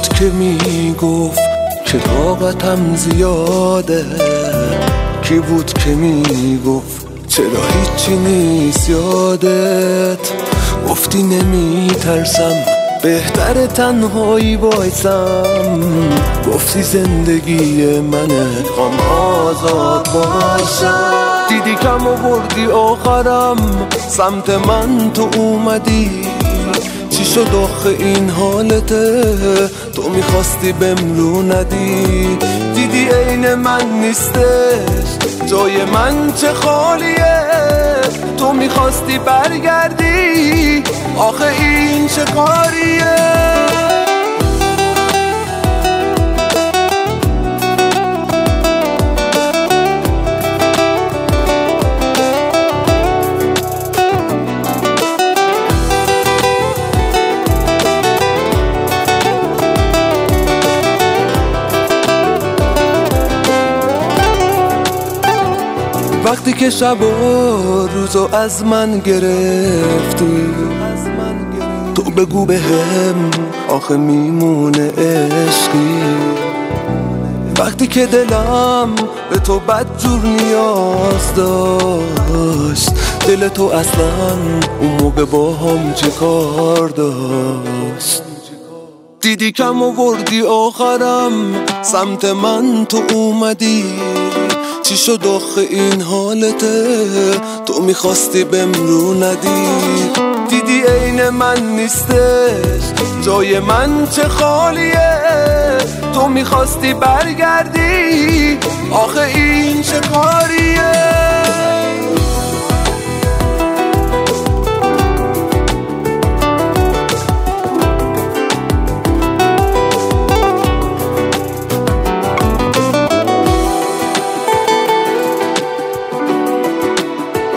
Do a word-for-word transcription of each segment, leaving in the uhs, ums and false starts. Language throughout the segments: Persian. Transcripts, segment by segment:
بود که میگفت که طاقتم زیاده؟ کی بود که میگفت چرا هیچی نیست یادت؟ گفتی نمیترسم بهتر تنهایی وایسم، گفتی زندگی منه خوام آزاد باشم. دیدی کم آوردی آخرم سمت من تو اومدی، چی شد آخه این حالته؟ تو میخواستی بهم رو ندی، دیدی عین من نیستش جای من چه خالیه، تو میخواستی برگردی، آخه این چه کاریه؟ وقتی که شب و روزو از من گرفتی، تو بگو بهم آخه میمونه عشقی؟ وقتی که دلم به تو بدجور نیاز داشت، دل تو اصلا اون موقع با هم چه کار داشت؟ دیدی کم آوردی آخرم سمت من تو اومدی، چی شد آخه این حالته؟ تو میخواستی بهم رو ندی، دیدی عین من نیستش جای من چه خالیه، تو میخواستی برگردی، آخه این چه کاریه؟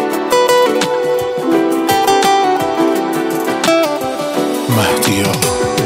مهدیا